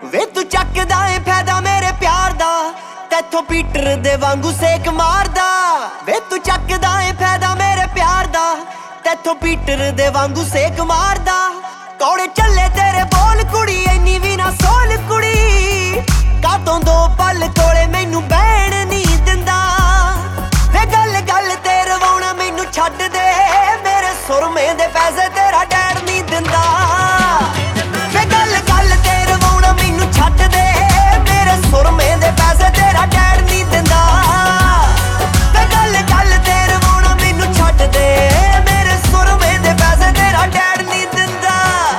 ਵੇ ਤੂੰ ਚੱਕਦਾ ਏ ਫਾਇਦਾ ਮੇਰੇ ਪਿਆਰ ਦਾ, ਤੈਥੋਂ ਪੀਟਰ ਦੇ ਵਾਂਗੂ ਸੇਕ ਮਾਰਦਾ। ਵੇ ਤੂੰ ਚੱਕਦਾ ਏ ਫਾਇਦਾ ਮੇਰੇ ਪਿਆਰ ਦਾ, ਤੈਥੋਂ ਪੀਟਰ ਦੇ ਵਾਂਗੂ ਸੇਕ ਮਾਰਦਾ। ਕੌੜੇ ਚੱਲੇ ਤੇਰੇ ਬੋਲ ਕੁੜੀ, ਇੰਨੀ ਵੀ ਨਾ ਸੋਲ ਕੁੜੀ, ਕਾਤੋਂ ਦੋ ਪਲ ਕੋਲੇ ਮੈਨੂੰ ਬਹਿਣ ਨਹੀਂ ਦਿੰਦਾ। ਵੇ ਗੱਲ ਗੱਲ ਤੇ ਰਵਾਉਣਾ ਮੈਨੂੰ ਛੱਡ ਦੇ, ਮੇਰੇ ਸੁਰਮੇ ਦੇ ਪੈਸੇ ਤੇਰਾ ਡੈਡ ਨਹੀਂ ਦਿੰਦਾ। ਵੇ ਗੱਲ ਗੱਲ ਤੇ ਰਵਾਉਣਾ ਮੈਨੂੰ ਛੱਡ ਦੇ, ਮੇਰੇ ਸੁਰਮੇ ਦੇ ਪੈਸੇ ਤੇਰਾ ਡੈਡ ਨਹੀਂ ਦਿੰਦਾ। ਵੇ ਗੱਲ ਗੱਲ ਤੇ ਰਵਾਉਣਾ ਮੈਨੂੰ ਛੱਡ ਦੇ, ਮੇਰੇ ਸੁਰਮੇ ਦੇ ਪੈਸੇ ਤੇਰਾ ਡੈਡ ਨਹੀਂ ਦਿੰਦਾ।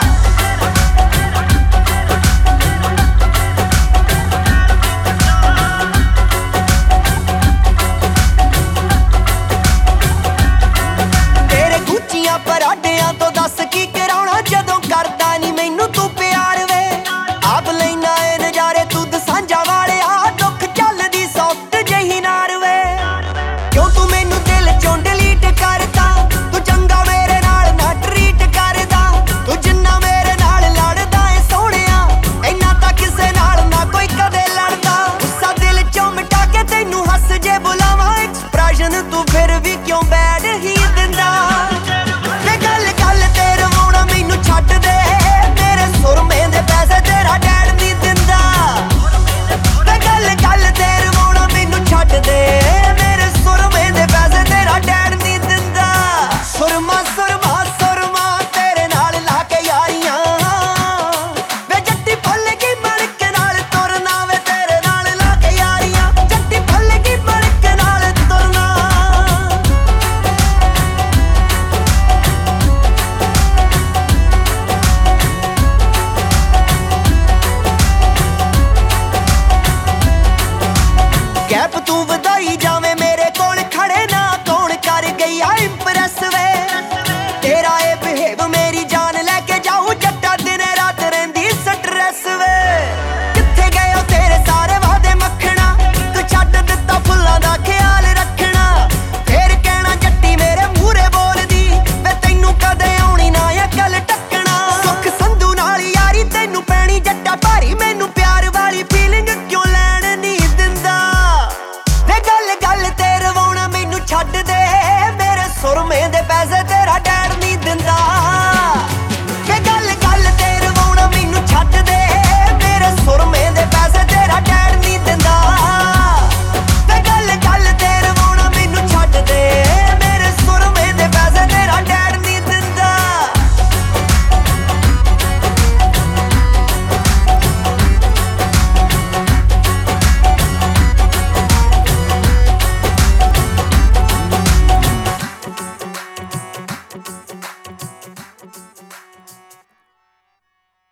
ਤੇਰੇ ਗੁੱਚੀਆਂ ਪਰਾਡਿਆਂ ਤੋਂ ਦੱਸ ਕੀ ਕਰਾਉਣਾ, ਜਦੋਂ ਕਰਦਾ ਨਹੀਂ ਮੈਨੂੰ ਤੂੰ ਪਿਆਰ ਵੇ। ਆਪ ਲੈਣਾ ਏ ਨਜ਼ਾਰੇ ਤੂੰ ਦਸਾਂਝਾਂ ਵਾਲਿਆ, ਦੁੱਖ ਚੱਲਦੀ ਸੌਫਟ ਜਿਹੀ ਨਾਰ ਵੇ। ਕਿਉਂ ਤੂੰ ਮੈਨੂੰ ਦਿਲ ਚੋਂ ਡਿਲੀਟ ਕਰਦਾ, ਤੂੰ ਚੰਗਾ ਮੇਰੇ ਨਾਲ ਨਾ ਟਰੀਟ ਕਰਦਾ। ਤੂੰ ਜਿੰਨਾ ਮੇਰੇ ਨਾਲ ਲੜਦਾ ਏ ਸੋਹਣਿਆ, ਇੰਨਾ ਤਾਂ ਕਿਸੇ ਨਾਲ ਨਾ ਕੋਈ ਕਦੇ ਲੜਦਾ। ਗੁੱਸਾ ਦਿਲ ਚੋਂ ਮਿਟਾ ਕੇ ਤੈਨੂੰ ਹੱਸ ਜੇ ਬੁਲਾਵਾਂ, ਐਕਸਪ੍ਰੈਸ਼ਨ ਤੂੰ